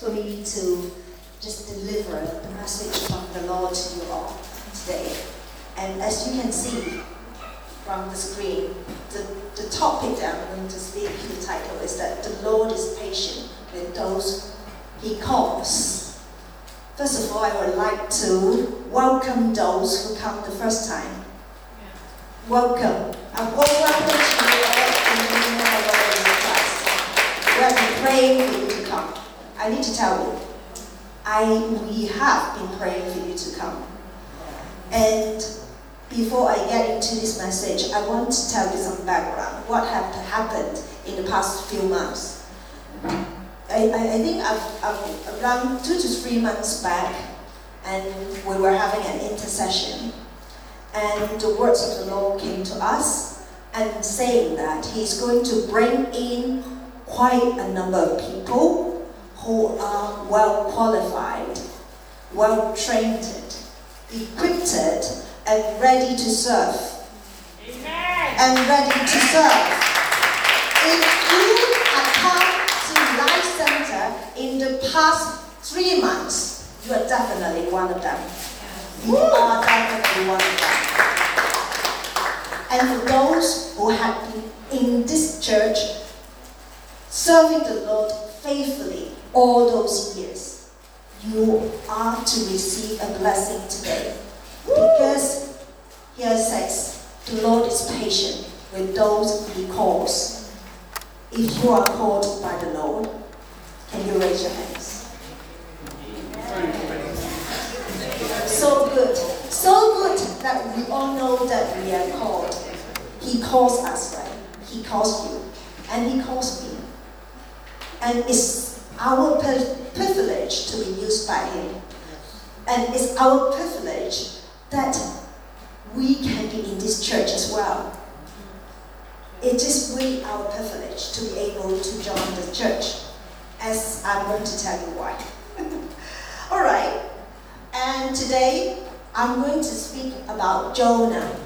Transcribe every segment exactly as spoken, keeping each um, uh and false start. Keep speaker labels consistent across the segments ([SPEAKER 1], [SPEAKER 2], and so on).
[SPEAKER 1] for me to just deliver the message from the Lord to you all today. And as you can see from the screen, the, the topic that I'm going to speak, the title is that the Lord is patient with those He calls. First of all, I would like to welcome those who come the first time. Welcome. I warm welcome to you all in the name of our Lord Jesus Christ. We have been praying for you to come. I need to tell you, I we have been praying for you to come. And before I get into this message, I want to tell you some background. What have happened in the past few months? I, I, I think I've, I've, around two to three months back, and we were having an intercession. And the words of the Lord came to us and saying that He's going to bring in quite a number of people who are well qualified, well trained, equipped, and ready to serve. Amen. And ready to serve. If you have come to Life Center in the past three months, you are definitely one of them. You are definitely one of them. And for those who have been in this church, serving the Lord faithfully all those years, you are to receive a blessing today. Because here it says, the Lord is patient with those He calls. If you are called by the Lord, can you raise your hands? So good. So good that we all know that we are called. He calls us, right? He calls you. And He calls me. And it's our privilege to be used by Him. And it's our privilege that we can be in this church as well. It is really our privilege to be able to join the church, as I'm going to tell you why. All right. And today, I'm going to speak about Jonah.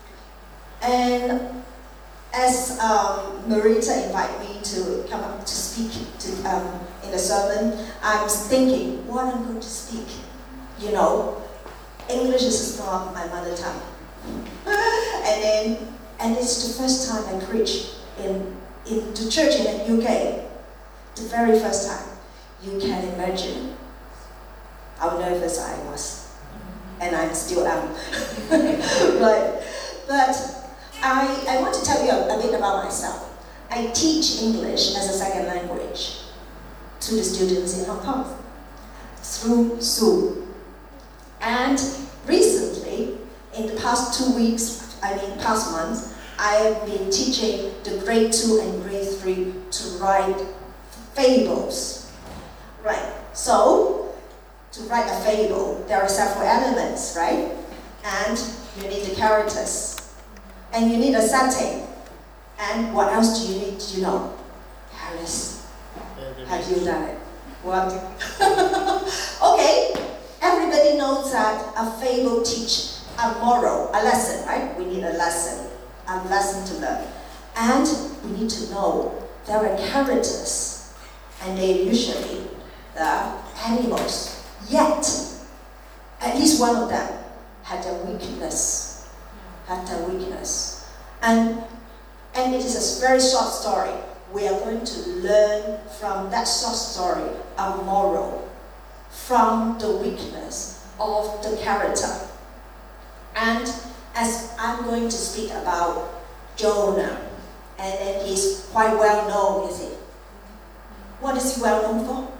[SPEAKER 1] And as um, Marita invited me to come up to speak to, um, in the sermon, I was thinking what I'm going to speak. You know, English is not my mother tongue. and then, and it's the first time I preach in, in the church in the U K. The very first time. You can imagine how nervous I was. And I still am. Right. But I, I want to tell you a, a bit about myself. I teach English as a second language to the students in Hong Kong through Zoom. And recently, in the past two weeks, I mean past months, I have been teaching the grade two and grade three to write fables. Right. So, to write a fable, there are several elements, right? And you need the characters. And you need a setting. And what else do you need to know? Harris, have you done it? What? Okay, everybody knows that a fable teaches a moral, a lesson, right? We need a lesson, a lesson to learn. And we need to know there are characters, and they usually the animals. Yet, at least one of them had a weakness. Had a weakness. And, and it is a very short story. We are going to learn from that short story a moral from the weakness of the character. And as I'm going to speak about Jonah, and then he's quite well known, is he? What is he well known for?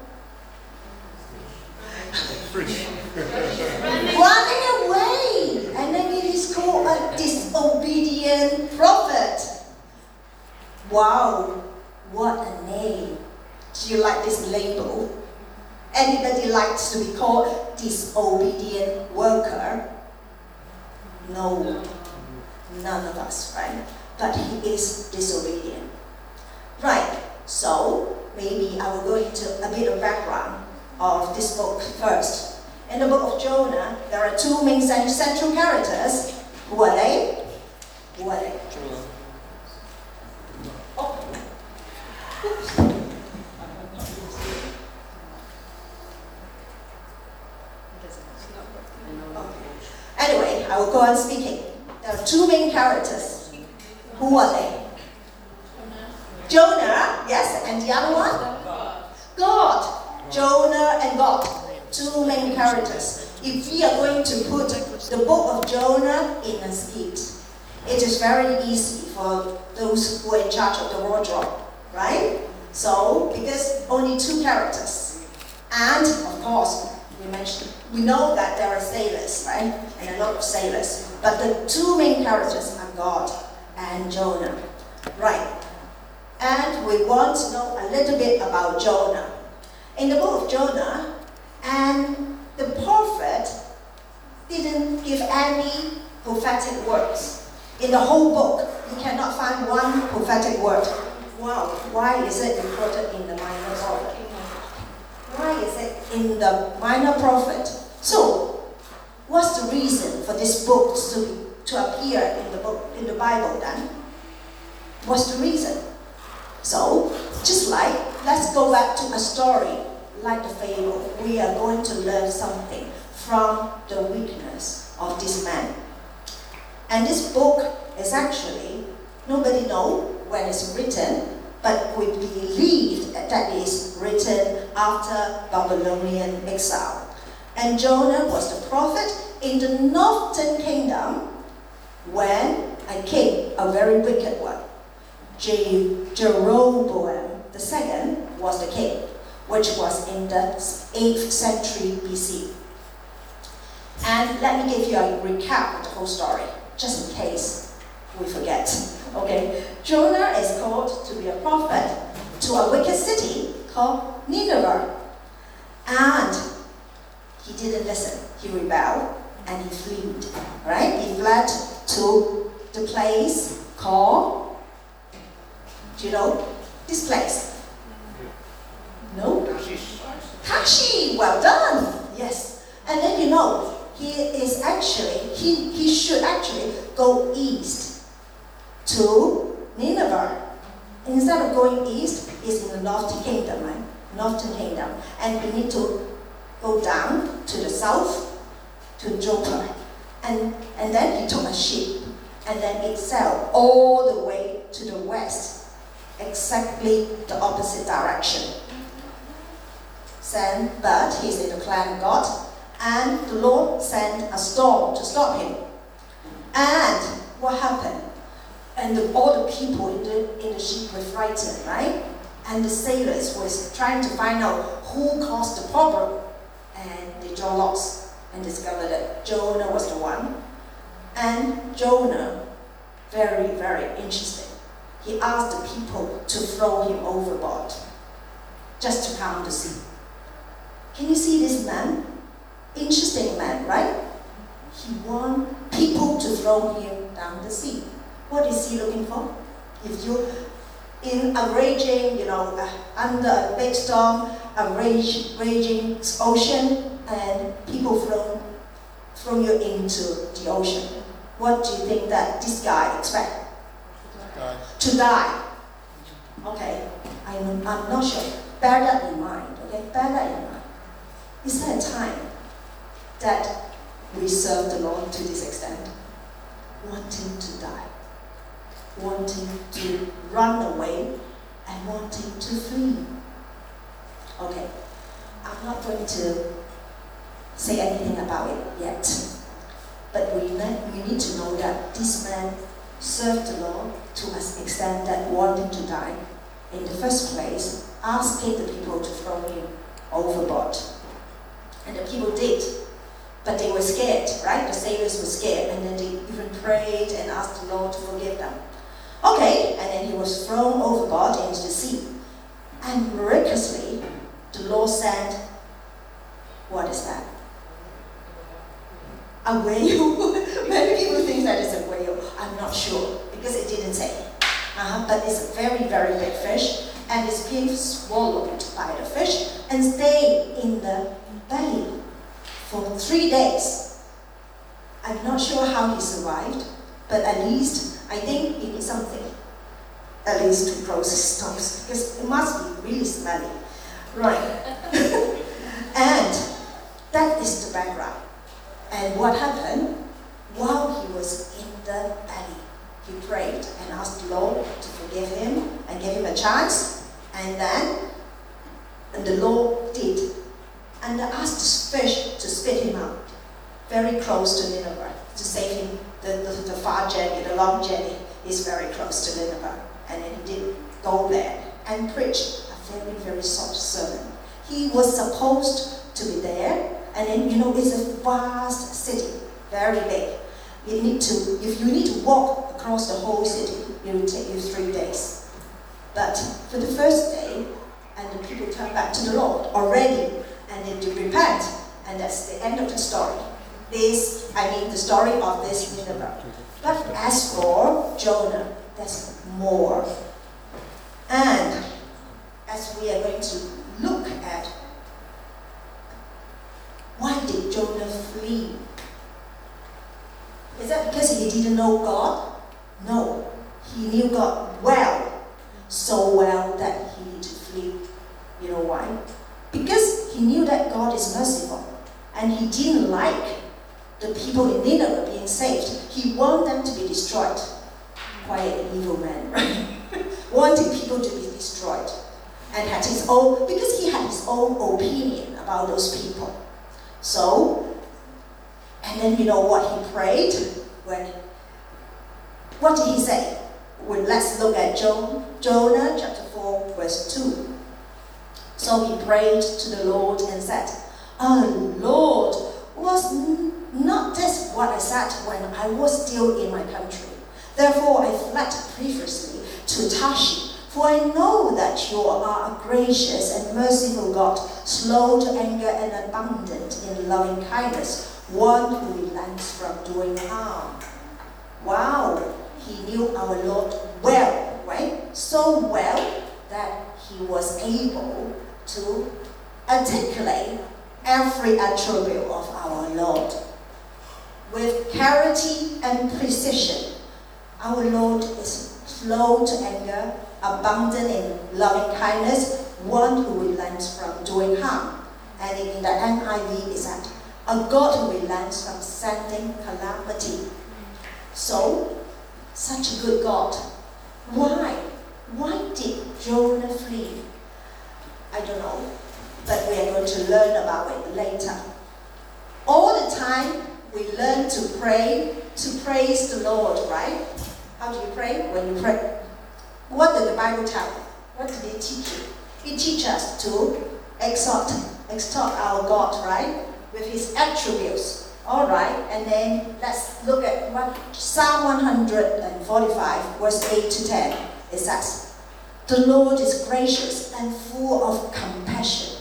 [SPEAKER 1] Running away, and then it is called a disobedient prophet. Wow, what a name! Do you like this label? Anybody likes to be called disobedient worker? No, none of us, right? But he is disobedient. Right, so maybe I will go into a bit of background of this book first. In the book of Jonah, there are two main central characters. Who are they? Who are they? Oh. Oops. Okay. Anyway, I will go on speaking. There are two main characters. Who are they? Jonah, yes, and the other one? God. Jonah and God. Two main characters. If we are going to put the book of Jonah in a skit, it is very easy for those who are in charge of the wardrobe, right? So, because only two characters. And, of course, we mentioned, we know that there are sailors, right? And a lot of sailors. But the two main characters are God and Jonah. Right. And we want to know a little bit about Jonah. In the book of Jonah, and the prophet didn't give any prophetic words. In the whole book, you cannot find one prophetic word. Wow, why is it recorded in the minor prophet? Why is it in the minor prophet? So, what's the reason for this book to, to appear in the book in the Bible then? What's the reason? So, just like, let's go back to a story like the fable. We are going to learn something from the weakness of this man. And this book is actually, nobody knows when it's written, but we believe that it is written after Babylonian exile. And Jonah was the prophet in the northern kingdom when a king, a very wicked one, Je- Jeroboam the second was the king, which was in the eighth century B C. And let me give you a recap of the whole story, just in case we forget. Okay, Jonah is called to be a prophet to a wicked city called Nineveh. And he didn't listen. He rebelled and he fled. Right? He fled to the place called, do you know this place? No? Tarshish. Well done. Yes. And then you know, he is actually, he, he should actually go east to Nineveh. Instead of going east, he's in the northern kingdom, right? Northern kingdom. And we need to go down to the south, to Joppa. And, and then he took a ship, and then it sailed all the way to the west, exactly the opposite direction. Send, but he's in the plan of God, and the Lord sent a storm to stop him. And what happened? And the, all the people in the, in the ship were frightened, right? And the sailors was trying to find out who caused the problem. And they draw lots and discovered that Jonah was the one. And Jonah, very, very interesting. He asked the people to throw him overboard, just to calm the sea. Can you see this man? Interesting man, right? He want people to throw him down the sea. What is he looking for? If you, in a raging, you know, uh, under a big storm, a rage, raging ocean, and people throw, throw you into the ocean, what do you think that this guy expects? Die. To die. Okay, I'm, I'm not sure. Bear that in mind, okay? Bear that in mind. Is there a time that we serve the Lord to this extent? Wanting to die. Wanting to run away and wanting to flee. Okay, I'm not going to say anything about it yet, but we, we need to know that this man served the Lord to an extent that wanting to die, in the first place, asking the people to throw him overboard. And the people did, but they were scared, right? The sailors were scared, and then they even prayed and asked the Lord to forgive them. Okay, and then he was thrown overboard into the sea. And miraculously, the Lord sent, what is that? A whale? Many people think that is a whale. I'm not sure, because it didn't say. Uh-huh, but it's a very, very big fish, and it's being swallowed by the fish and stay in the belly for three days. I'm not sure how he survived, but at least I think he did something, at least to close his stomach, because it must be really smelly. Right. And that is the background. And what happened? While he was in the valley, he prayed and asked the Lord to forgive him and give him a chance. And then, and the Lord did. And asked the fish to spit him out, very close to Nineveh, to save him. The, the, the far journey, the long journey, is very close to Nineveh. And then he did go there and preach a very, very short sermon. He was supposed to be there, and then, you know, it's a vast city, very big. You need to, if you need to walk across the whole city, it will take you three days. But for the first day, and the people turned back to the Lord already, and they did repent, and that's the end of the story. This, I mean, the story of this Nineveh. But as for Jonah, there's more. And as we are going to look at, why did Jonah flee? Is that because he didn't know God? No. He knew God well. So well that he needed to flee. You know why? Because he knew that God is merciful. And he didn't like the people in Nineveh being saved. He wanted them to be destroyed. Quite an evil man, right? Wanting people to be destroyed. And had his own, because he had his own opinion about those people. So, and then you know what he prayed? When, what did he say? Well, let's look at Jonah, Jonah chapter four, verse two. So he prayed to the Lord and said, "Oh Lord, was not this what I said when I was still in my country? Therefore I fled previously to Tarshish, for I know that you are a gracious and merciful God, slow to anger and abundant in loving kindness, one who relents from doing harm." Wow, he knew our Lord well, right? So well that he was able to articulate every attribute of our Lord. With clarity and precision, our Lord is slow to anger, abundant in loving kindness, one who relents from doing harm. And in the N I V is that a God who relents from sending calamity. So, such a good God. Why? Why did Jonah flee? I don't know, but we are going to learn about it later. All the time, we learn to pray, to praise the Lord, right? How do you pray? When you pray, what did the Bible tell you? What did it teach you? It teaches us to exalt, extol our God, right? With his attributes. All right, and then let's look at what Psalm one forty-five, verse eight to ten. It says, "The Lord is gracious and full of compassion,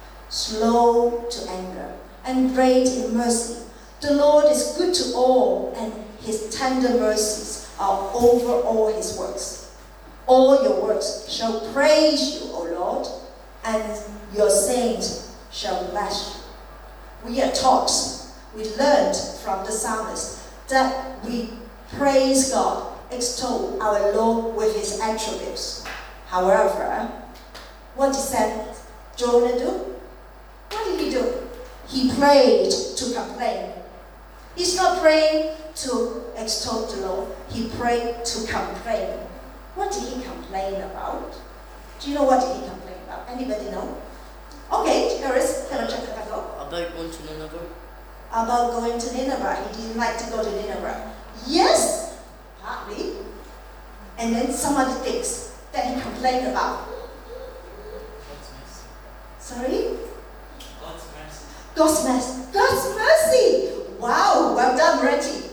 [SPEAKER 1] slow to anger, and great in mercy. The Lord is good to all, and his tender mercies are over all his works. All your works shall praise you, O Lord, and your saints shall bless you." We are taught, we learned from the psalmist that we praise God, extol our Lord with his attributes. However, what did Jonah do? What did he do? He prayed to complain. He's not praying to extol the Lord. He prayed to complain. What did he complain about? Do you know what did he complain about? Anybody know? Okay, Harris, hello, Chicago.
[SPEAKER 2] About going to Nineveh.
[SPEAKER 1] About going to Nineveh. He didn't like to go to Nineveh. Yes, partly. And then some other things that he complained about.
[SPEAKER 2] God's mercy.
[SPEAKER 1] Sorry?
[SPEAKER 2] God's mercy.
[SPEAKER 1] God's mercy. God's mercy. Wow, well done, Reggie.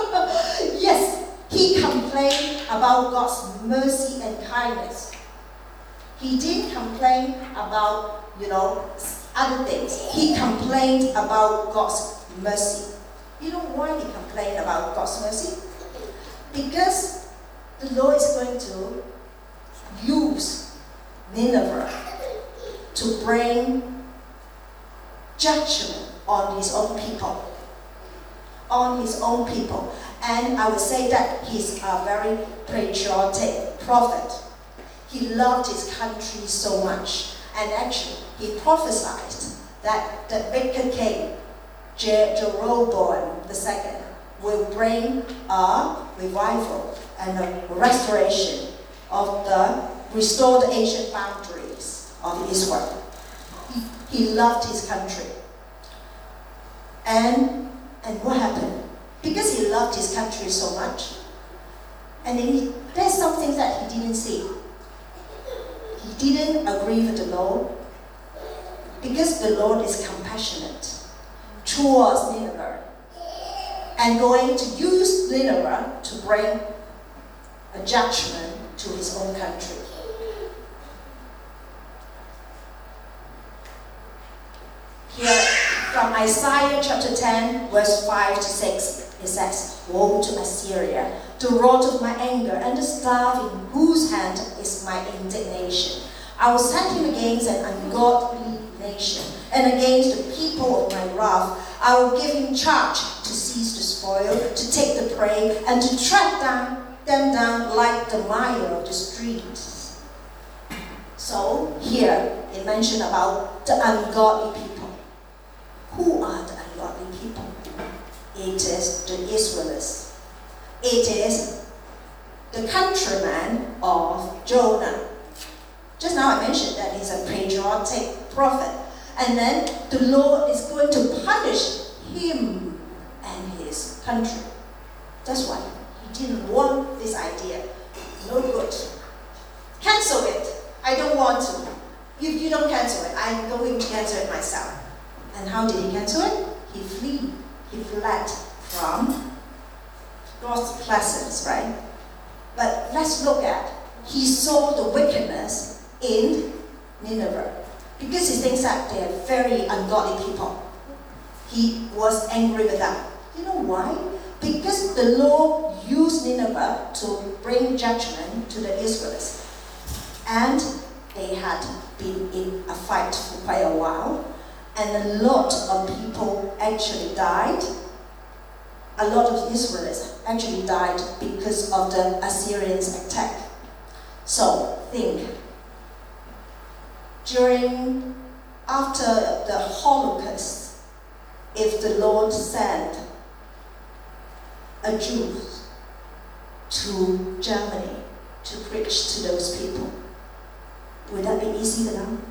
[SPEAKER 1] Yes, he complained about God's mercy and kindness. He didn't complain about, you know, other things. He complained about God's mercy. You know why he complained about God's mercy? Because the Lord is going to use Nineveh to bring judgment on his own people. On his own people. And I would say that he's a very patriotic prophet. He loved his country so much. And actually, he prophesied that the wicked king, Je- Jeroboam the second will bring a revival and a restoration of the restored ancient boundaries of Israel. He, he loved his country. And, and what happened? Because he loved his country so much, and then he, there's something that he didn't see. He didn't agree with the Lord, because the Lord is compassionate towards Nineveh and going to use Nineveh to bring a judgment to his own country. Here, from Isaiah chapter ten, verse five to six, it says, "Woe to Assyria, the rod of my anger, and the staff in whose hand is my indignation. I will set him against an ungodly nation, and against the people of my wrath. I will give him charge to seize the spoil, to take the prey, and to tread down, them down like the mire of the streets." So here it mentioned about the ungodly people. Who are the ungodly people? It is the Israelites. It is the countrymen of Jonah. Just now I mentioned that he's a patriotic prophet. And then the Lord is going to punish him and his country. That's why he didn't want this idea. No good. Cancel it. I don't want to. If you don't cancel it, I'm going to cancel it myself. And how did he cancel it? He fled. He fled from God's presence, right? But let's look at, he saw the wickedness in Nineveh. Because he thinks that they are very ungodly people. He was angry with them. You know why? Because the Lord used Nineveh to bring judgment to the Israelites. And they had been in a fight for quite a while. And a lot of people actually died. A lot of Israelites actually died because of the Assyrians' attack. So, think. During, after the Holocaust, if the Lord sent a Jew to Germany to preach to those people, would that be easy for them?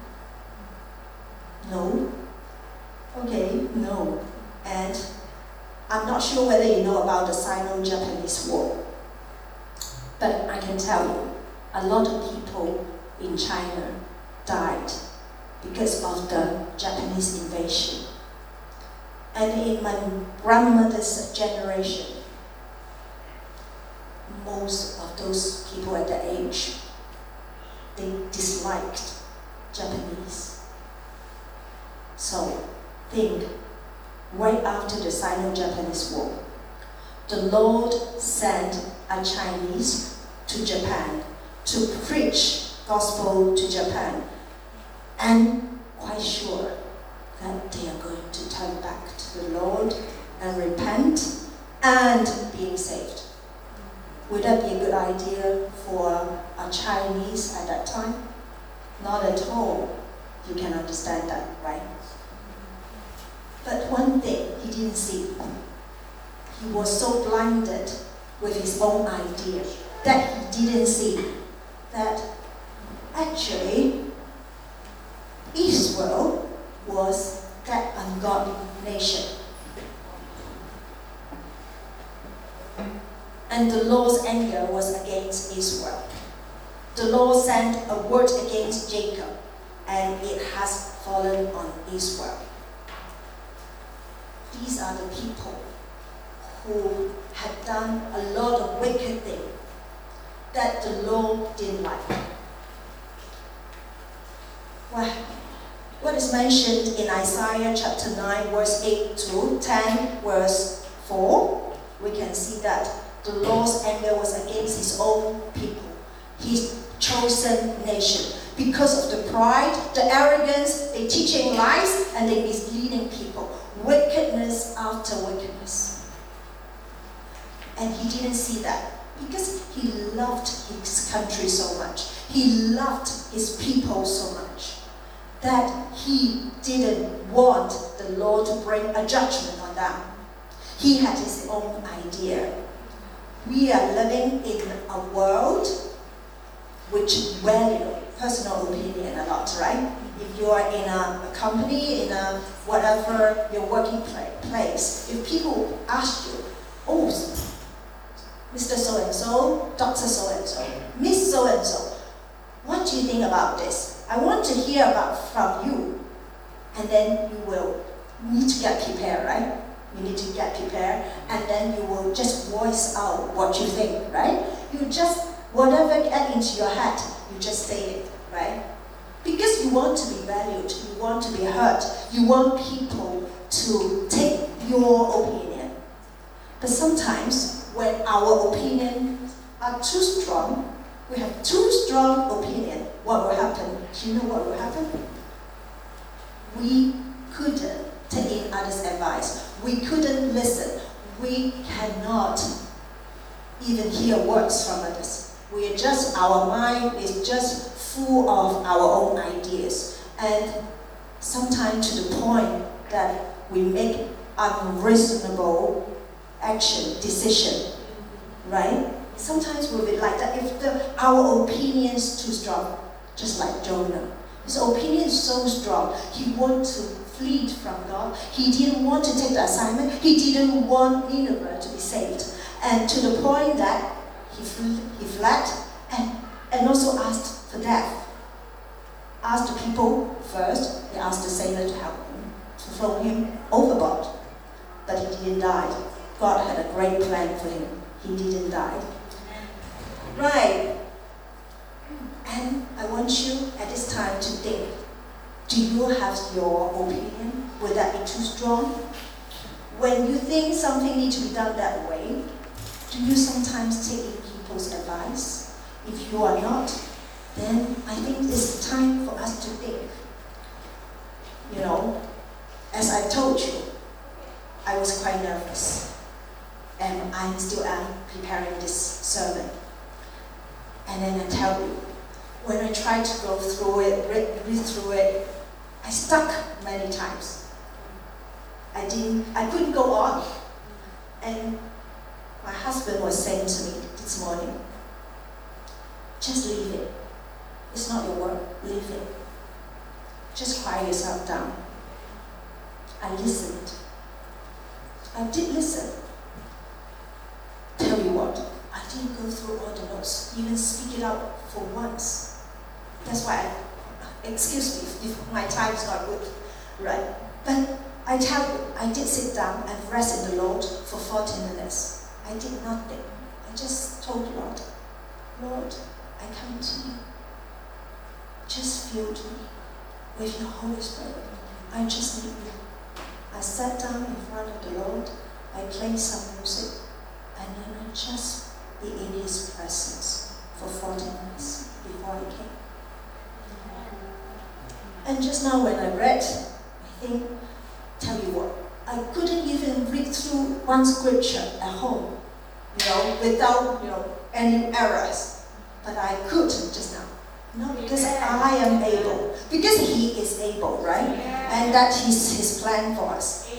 [SPEAKER 1] No. Okay, no. And I'm not sure whether you know about the Sino-Japanese War, but I can tell you, a lot of people in China died because of the Japanese invasion. And in my grandmother's generation, most of those people at that age, they disliked Japanese. So think, right after the Sino-Japanese War, the Lord sent a Chinese to Japan to preach gospel to Japan, and quite sure that they are going to turn back to the Lord and repent and being saved. Would that be a good idea for a Chinese at that time? Not at all. You can understand that, right? But one thing he didn't see. He was so blinded with his own idea that he didn't see that actually Israel was that ungodly nation. And the Lord's anger was against Israel. The Lord sent a word against Jacob, and it has fallen on Israel. These are the people who had done a lot of wicked things that the Lord didn't like. Well, what is mentioned in Isaiah chapter nine, verse eight to ten, verse four, we can see that the Lord's anger was against his own people, his chosen nation. Because of the pride, the arrogance, they teaching lies, and they misleading people. Wickedness after wickedness. And he didn't see that because he loved his country so much. He loved his people so much. that he didn't want the Lord to bring a judgment on them. He had his own idea. We are living in a world which value personal opinion a lot, right? If you are in a, a company, in a whatever your working place, if people ask you, oh, Mister So-and-so, Doctor So-and-so, Miss So-and-so, what do you think about this? I want to hear about from you. And then you will need to get prepared, right? You need to get prepared, and then you will just voice out what you think, right? You just, whatever get into your head, you just say it, right? Because you want to be valued, you want to be heard, you want people to take your opinion. But sometimes, when our opinions are too strong, we have too strong opinion, what will happen? Do you know what will happen? We couldn't take in others' advice. We couldn't listen. We cannot even hear words from others. We are just, our mind is just full of our own ideas. And sometimes to the point that we make unreasonable action, decision, right? Sometimes we'll be like that if the, our opinion is too strong, just like Jonah. His opinion is so strong, he wanted to flee from God. He didn't want to take the assignment. He didn't want Nineveh to be saved. And to the point that he, fl- he fled and, and also asked for death. Asked the people first, he asked the sailor to help him, to throw him overboard. But he didn't die. God had a great plan for him. He didn't die. Right. And I want you at this time to think, do you have your opinion? Will that be too strong? When you think something needs to be done that way, do you sometimes take in people's advice? If you are not, then I think it's time for us to think. You know, as I told you, I was quite nervous. And I'm still am preparing this sermon. And then I tell you, when I tried to go through it, read, read through it, I stuck many times. I didn't, I couldn't go on. And my husband was saying to me this morning, just leave it. It's not your work, leave it. Just quiet yourself down. I listened. I did listen. Tell you what, I didn't go through all the notes, even speak it out for once. That's why I, excuse me if my time is not good, right? But I tell you, I did sit down and rest in the Lord for forty minutes. I did nothing. I just told the Lord, Lord, I come to you. Just fill me with your Holy Spirit. I just need you. I sat down in front of the Lord. I played some music. And then I just be in His presence for forty minutes before I came. And just now when I read, I think, tell you what, I couldn't even read through one scripture at home, you know, without, you know, any errors. But I could just now. No, because I am able. Because He is able, right? And that is His plan for us.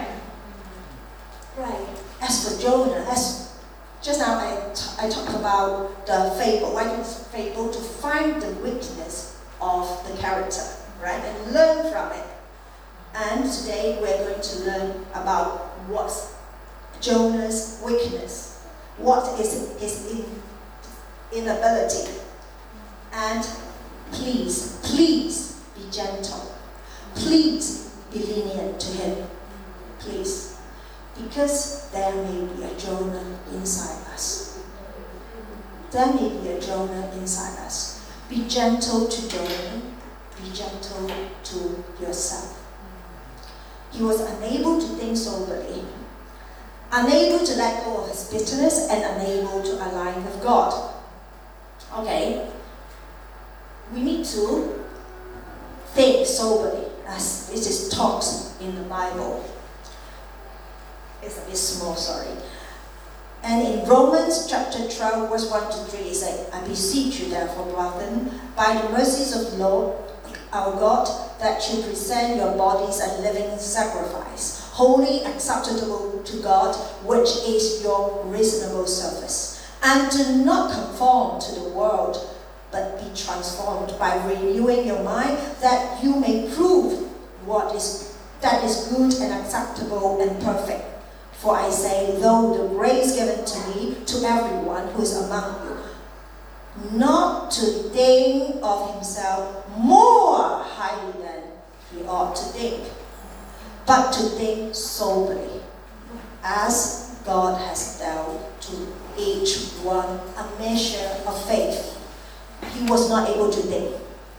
[SPEAKER 1] Right. As for Jonah, as just now I, t- I talked about the fable. Why is fable? To find the weakness of the character, right? And learn from it. And today we're going to learn about what's Jonah's weakness. What is his in, inability. And please, please be gentle. Please be lenient to him. Please. Because there may be a Jonah inside us. There may be a Jonah inside us. Be gentle to Jonah. Be gentle to yourself. He was unable to think soberly, unable to let go of his bitterness, and unable to align with God. Okay? We need to think soberly, as it is taught in the Bible. It's a bit small, sorry. And in Romans chapter twelve, verse one to three, it says, I beseech you therefore, brethren, by the mercies of the Lord, our God, that you present your bodies a living sacrifice, wholly acceptable to God, which is your reasonable service. And do not conform to the world, but be transformed by renewing your mind, that you may prove what is that is good and acceptable and perfect. For I say, though the grace given to me, to everyone who is among you, not to think of himself more highly than he ought to think, but to think soberly, as God has dealt to each one a measure of faith. He was not able to think.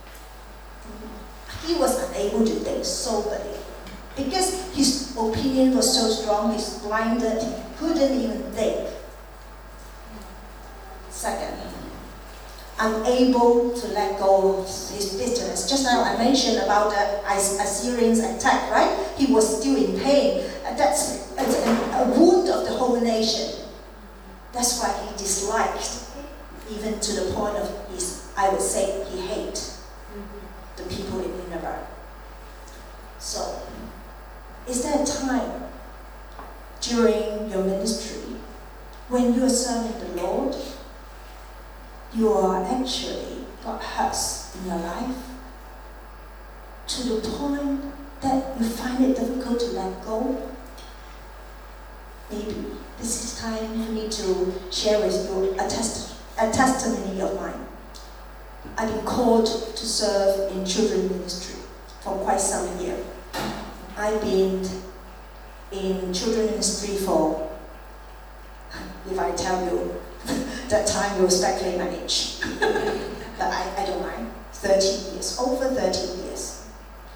[SPEAKER 1] He was unable to think soberly. Because his opinion was so strong, he's blinded, he couldn't even think. Second, unable to let go of his bitterness. Just now I mentioned about the Assyrians attack, right? He was still in pain. That's a wound of the whole nation. That's why he disliked, even to the point of his, I would say, he hated the people in Nineveh. So, is there a time during your ministry when you are serving the Lord, you are actually got hurts in your life to the point that you find it difficult to let go? Maybe this is time you need to share with you a, test, a testimony of mine. I've been called to serve in children's ministry for quite some years. I've been in children's ministry for, if I tell you, that time you will speculate my age. But I, I don't mind. thirty years, over thirty years.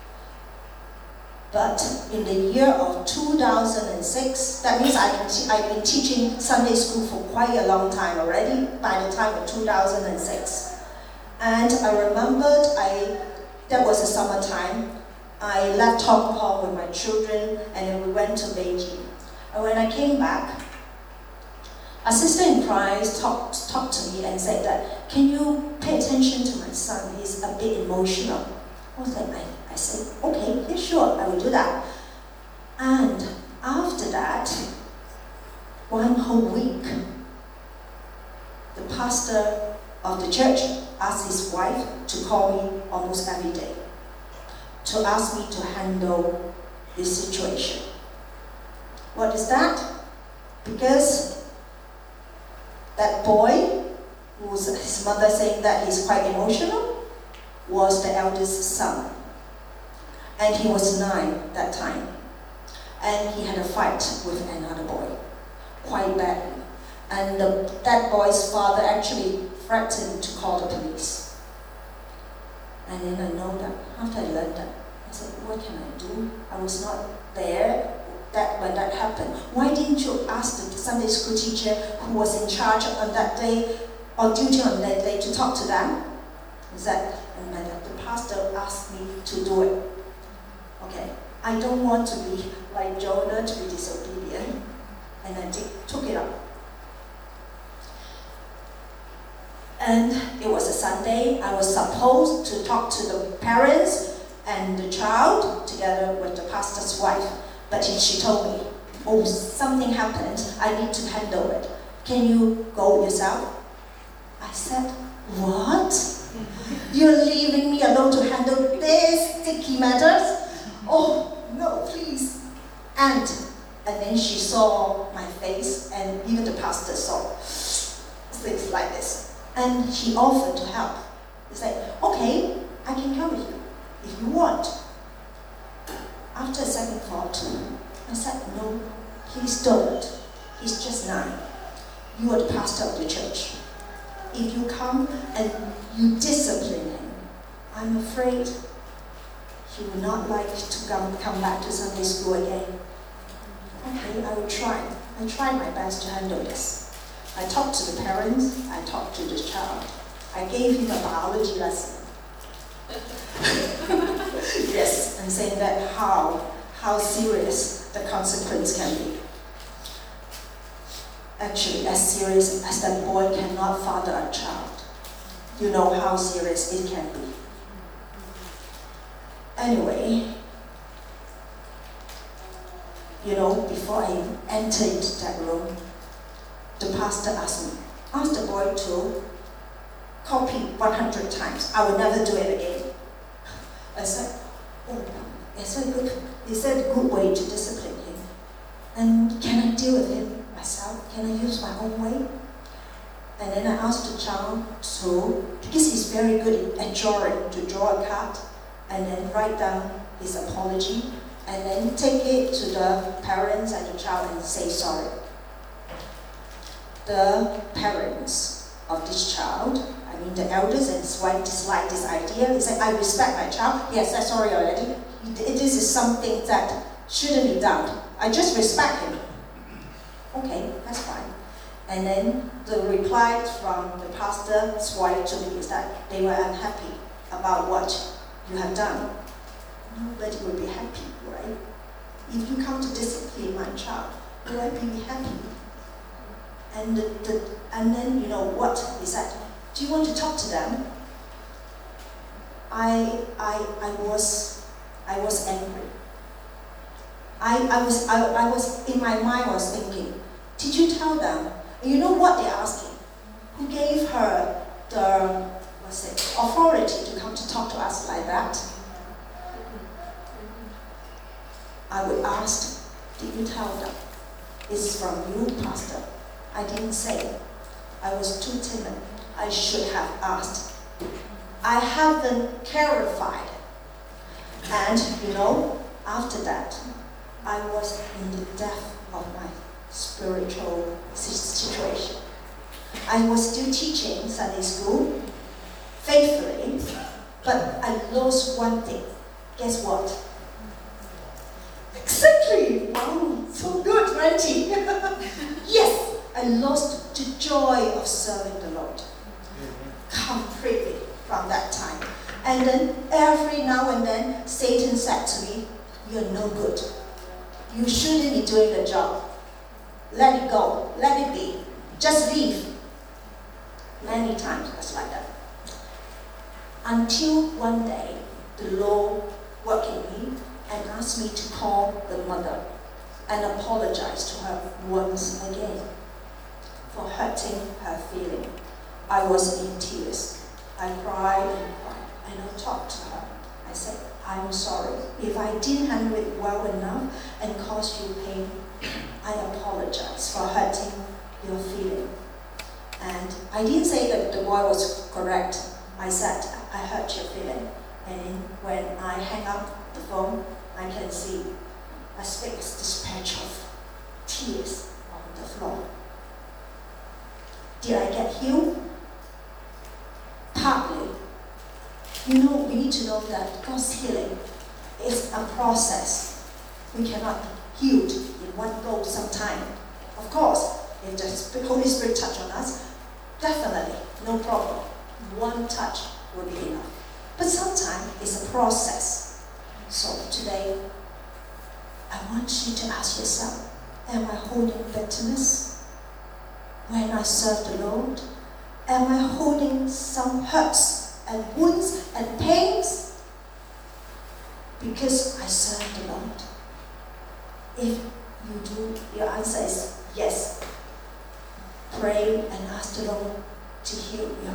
[SPEAKER 1] But in the year of two thousand six, that means I've been, I've been teaching Sunday school for quite a long time already, by the time of two thousand six. And I remembered, I, that was the summertime, I left Hong Kong with my children and then we went to Beijing. And when I came back, a sister in Christ talked, talked to me and said that, can you pay attention to my son? He's a bit emotional. I was like, I, I said, okay, yeah, sure, I will do that. And after that, one whole week, the pastor of the church asked his wife to call me almost every day to ask me to handle this situation. What is that? Because that boy, who's his mother saying that he's quite emotional, was the eldest son. And he was nine that time. And he had a fight with another boy, quite badly. And the, that boy's father actually threatened to call the police. And then I know that, after I learned that, I said, what can I do? I was not there that when that happened. Why didn't you ask the Sunday school teacher who was in charge on that day, on duty on that day, to talk to them? Is that, and the pastor asked me to do it. Okay, I don't want to be like Jonah, to be disobedient. And I t- took it up. And it was a Sunday. I was supposed to talk to the parents and the child together with the pastor's wife. But he, she told me, oh, something happened. I need to handle it. Can you go yourself? I said, what? You're leaving me alone to handle these sticky matters? Oh, no, please. And, and then she saw my face, and even the pastor saw things like this. And she offered to help. He said, okay, I can come with you if you want. After a second thought, I said, no, please don't. He's just nine. You are the pastor of the church. If you come and you discipline him, I'm afraid he will not like to come, come back to Sunday school again. Okay, I will try. I tried my best to handle this. I talked to the parents, I talked to the child. I gave him a biology lesson. Yes, and saying that how, how serious the consequence can be. Actually, as serious as that boy cannot father a child. You know how serious it can be. Anyway, you know, before I entered that room, the pastor asked me, ask the boy to copy one hundred times. I will never do it again. I said, oh, it's a good, it's a good way to discipline him. And can I deal with him myself? Can I use my own way? And then I asked the child to, because he's very good at drawing, to draw a card and then write down his apology and then take it to the parents and the child and say sorry. The parents of this child, I mean the elders and his wife, disliked this idea. He said, I respect my child. Yes, I'm sorry already. This is something that shouldn't be done. I just respect him. Okay, that's fine. And then the reply from the pastor's wife to me is that they were unhappy about what you have done. Nobody will be happy, right? If you come to discipline my child, will I be happy? And the, the and then you know what is that? Do you want to talk to them? I I I was I was angry. I, I was I, I was in my mind I was thinking, did you tell them? You know what they're asking? Who gave her the what's it authority to come to talk to us like that? I would ask, did you tell them? It's from you, Pastor. I didn't say. I was too timid. I should have asked. I haven't clarified. And you know, after that, I was in the depth of my spiritual situation. I was still teaching Sunday school faithfully, but I lost one thing. Guess what? Exactly! Wow, so good, Randy! Yes, I lost the joy of serving the Lord completely from that time. And then every now and then, Satan said to me, you're no good. You shouldn't be doing the job. Let it go. Let it be. Just leave. Many times it was like that. Until one day, the Lord worked in me and asked me to call the mother and apologize to her once again for hurting her feeling. I was in tears. I cried and cried, and I talked to her. I said, I'm sorry. If I didn't handle it well enough and caused you pain, I apologize for hurting your feeling. And I didn't say that the boy was correct. I said, I hurt your feeling. And when I hang up the phone, I can see a space, this patch of tears on the floor. Did I get healed? Partly. You know, we need to know that God's healing is a process. We cannot be healed in one go sometime. Of course, if the Holy Spirit touch on us, definitely, no problem. One touch will be enough. But sometimes it's a process. So today, I want you to ask yourself, am I holding bitterness when I serve the Lord? Am I holding some hurts and wounds and pains because I serve the Lord? If you do, your answer is yes. Pray and ask the Lord to heal you.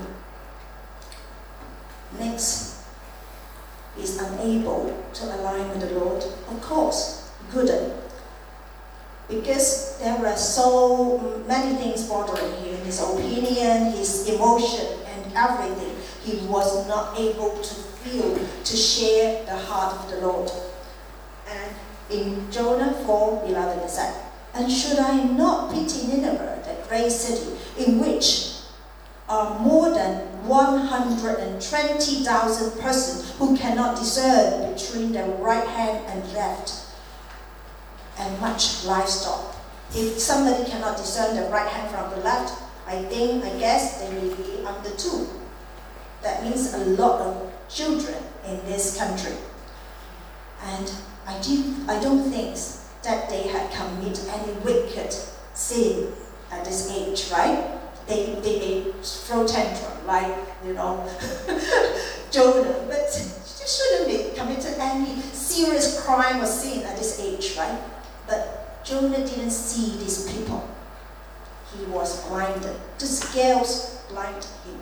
[SPEAKER 1] Next is unable to align with the Lord. Of course, couldn't. Because there were so many things bothering him, his opinion, his emotion, and everything. He was not able to feel, to share the heart of the Lord. And in Jonah four eleven it said, and should I not pity Nineveh, that great city, in which are more than one hundred twenty thousand persons who cannot discern between their right hand and left, and much livestock. If somebody cannot discern the right hand from the left, I think, I guess they may be under two. That means a lot of children in this country. And I, did, I don't think that they had committed any wicked sin at this age, right? They, they may throw tantrum like, you know, Jonah, but he shouldn't be committed any serious crime or sin at this age, right? But Jonah didn't see these people. He was blinded. The scales blinded him.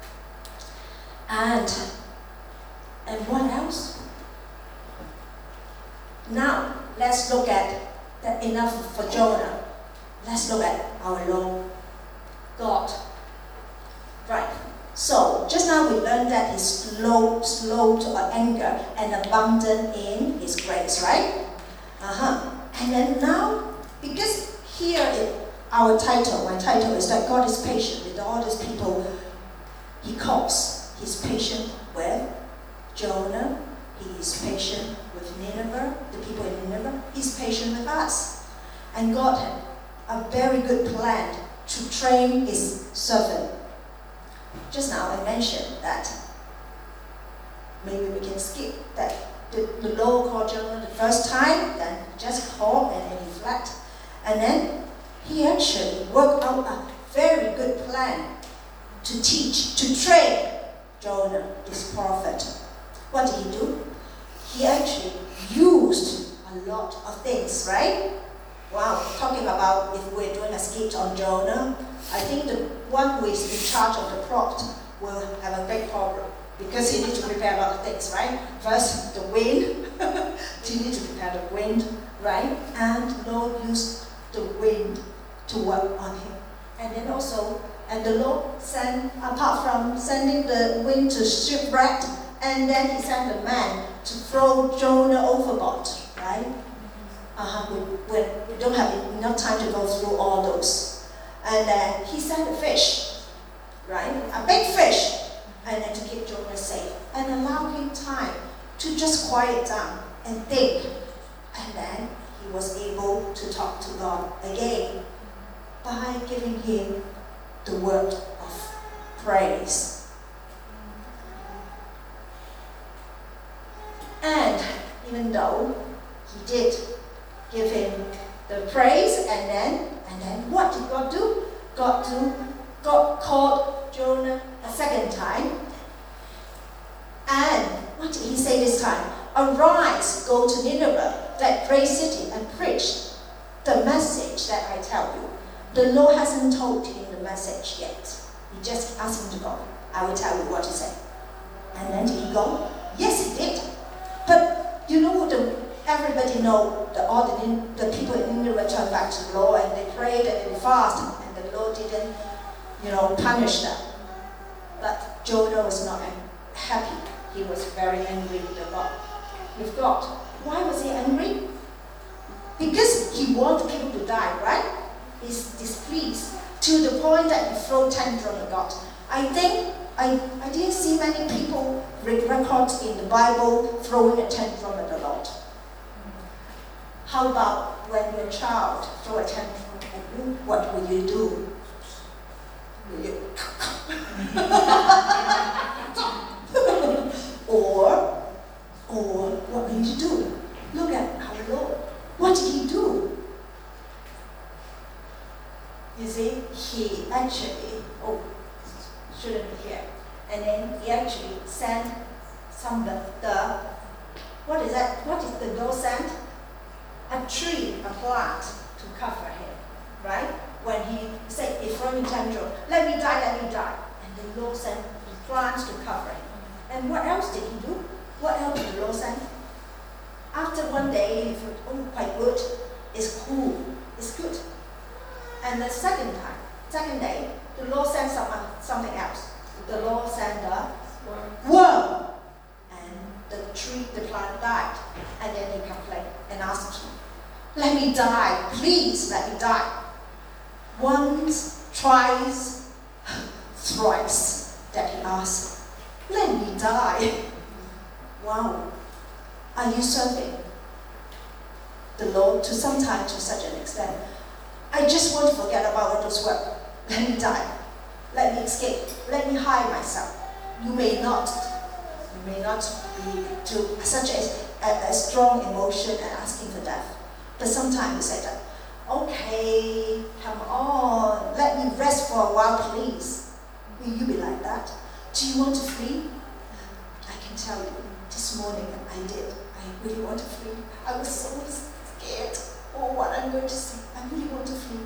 [SPEAKER 1] And, and what else? Now, let's look at that enough for Jonah. Let's look at our Lord God. Right. So, just now we learned that he's slow, slow to anger and abundant in his grace, right? Uh-huh. And then now, because here in our title, my title is that God is patient with all these people he calls. He's patient with Jonah. He is patient with Nineveh, the people in Nineveh. He's patient with us. And God had a very good plan to train his servant. Just now I mentioned that maybe we can skip that the, the Lord called Jonah the first time, then just call and then he fled. And then he actually worked out a very good plan to teach, to train Jonah, this prophet. What did he do? He actually used a lot of things, right? Wow, talking about if we're doing a skit on Jonah, I think the one who is in charge of the plot will have a big problem because he needs to prepare a lot of things, right? First, the wind. You need to prepare the wind, right? And the Lord used the wind to work on him. And then also, and the Lord sent, apart from sending the wind to shipwreck, and then he sent a man to throw Jonah overboard, right? Uh-huh. We, we, we don't have enough time to go through all those. And then he sent a fish, right? A big fish, and then to keep Jonah safe. And allow him time to just quiet down and think. And then he was able to talk to God again by giving him the word of praise. And even though he did give him the praise, and then and then what did God do? God do God called Jonah a second time. And what did he say this time? Arise, go to Nineveh, that great city, and preach the message that I tell you. The Lord hasn't told him the message yet. He just asked him to go. I will tell you what to say. And then did he go? Yes, he did. But you know what the everybody know the all the, the people in Nineveh turned back to the Lord and they prayed and they fasted and the Lord didn't, you know, punish them. But Jonah was not happy. He was very angry with God. With God. Why was he angry? Because he wanted people to die, right? He's displeased to the point that he threw tantrum at God. I think I, I didn't see many people record in the Bible throwing a tantrum at the Lord. How about when your child throw a tantrum at you? What will you do? Will you or, or what will you do? Look at our Lord. What did he do? You see, he actually, oh, shouldn't be here. And then he actually sent some the, the what is that? What is the Lord sent? A tree, a plant to cover him, right? When he said, he's throwing tantrum, let me die, let me die. And the Lord sent the plants to cover him. And what else did he do? What else did the Lord send? After one day, he thought, oh, quite good. It's cool. It's good. And the second time, second day, the Lord sent some, uh, something else. The Lord sent a worm. And the tree, the plant died. And then he complained and asked him, let me die. Please let me die. Once, twice, thrice that he asked, let me die. Wow. Are you serving the Lord to sometimes to such an extent? I just want to forget about all those work. Let me die. Let me escape. Let me hide myself. You may not, you may not be to such a, a, a strong emotion and asking for death. But sometimes you say that, okay, come on, let me rest for a while, please. Will you be like that? Do you want to flee? I can tell you, this this morning I did. I really want to flee. I was so scared. Oh, what I'm going to say. I really want to flee.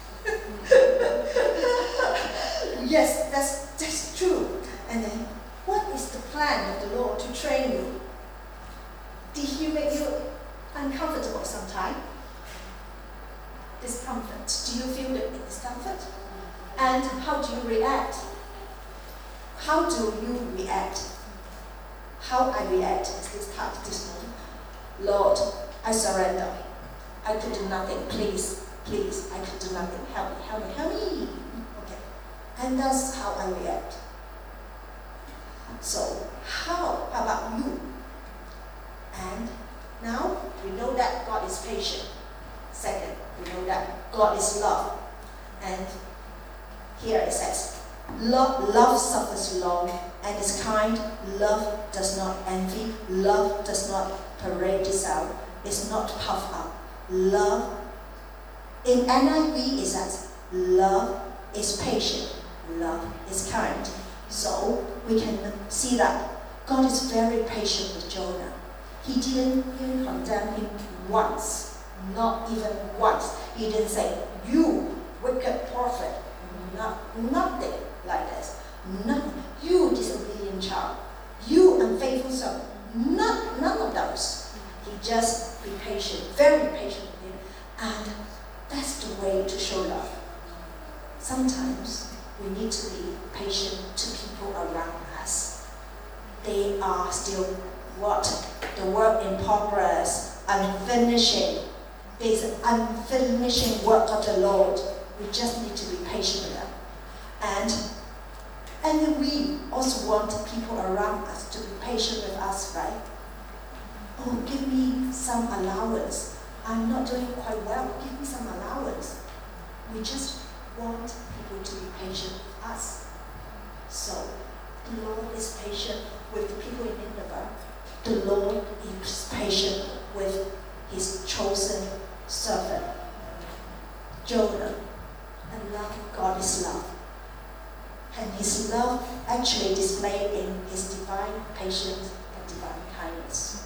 [SPEAKER 1] Yes, that's, that's true. And then, what is the plan of the Lord to train you? Did He make you uncomfortable sometimes? Discomfort. Do you feel the discomfort? And how do you react? How do you react? How I react is this part, this moment. Lord, I surrender. I could do nothing. Please, please, I could do nothing. Help me, help me, help me. Okay. And that's how I react. So, how, how about you? And now we know that God is patient. Second, we know that God is love. And here it says, love, love suffers long and is kind. Love does not envy. Love does not parade itself. Is not puffed up. Love, in N I V it says, love is patient. Love is kind. So we can see that God is very patient with Jonah. He didn't even condemn him once. Not even once. He didn't say, you wicked prophet. Not, nothing like this. Nothing. You disobedient child. You unfaithful son. Not, none of those. He just be patient, very patient with him. And that's the way to show love. Sometimes we need to be patient to people around us. They are still what? The work in progress, unfinishing. There's an unfinishing work of the Lord. We just need to be patient with them. And, and we also want people around us to be patient with us, right? Oh, give me some allowance. I'm not doing quite well. Give me some allowance. We just want people to be patient with us. So, the Lord is patient with the people in Nineveh. The Lord is patient with His chosen servant, Jonah. And love, God is love. And His love actually displayed in His divine patience and divine kindness.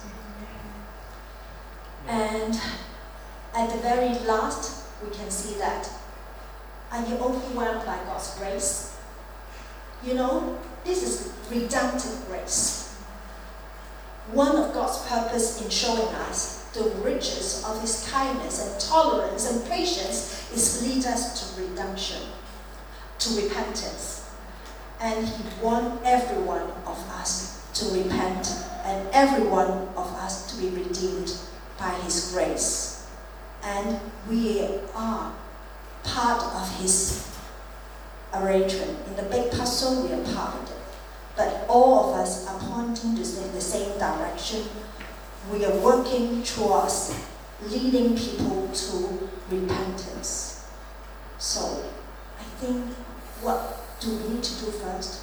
[SPEAKER 1] And at the very last, we can see that, are you overwhelmed by God's grace? You know, this is redemptive grace. One of God's purpose in showing us the riches of His kindness and tolerance and patience is to lead us to redemption, to repentance. And He wants every one of us to repent and every one of us to be redeemed by His grace. And we are part of His arrangement. In the big puzzle, we are part of it. But all of us are pointing to the same direction. We are working towards leading people to repentance. So, I think, what do we need to do first?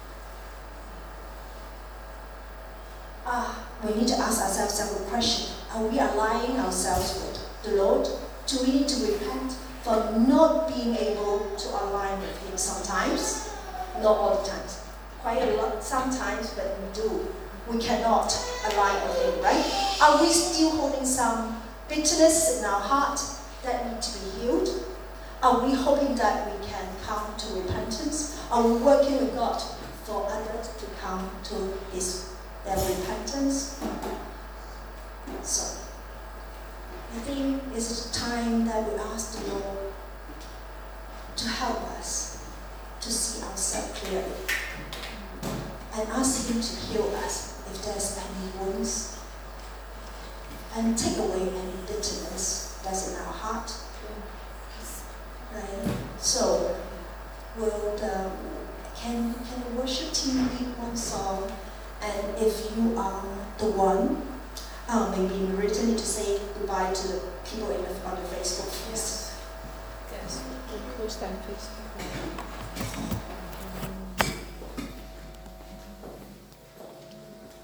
[SPEAKER 1] Ah, we need to ask ourselves several questions. Are we aligning ourselves with the Lord? Do we need to repent for not being able to align with Him sometimes? Not all the times. Quite a lot sometimes, but we do. We cannot align with Him, right? Are we still holding some bitterness in our heart that need to be healed? Are we hoping that we can come to repentance? Are we working with God for others to come to His their repentance? So, I think it's time that we ask the Lord to help us to see ourselves clearly and ask Him to heal us if there's any wounds and take away any bitterness that's in our heart. Right? So, will the, can, can the worship team lead one song? And if you are the one, uh, maybe Marita need to say goodbye to the people in the, on the Facebook.
[SPEAKER 3] Yes. Yes. Close down, please.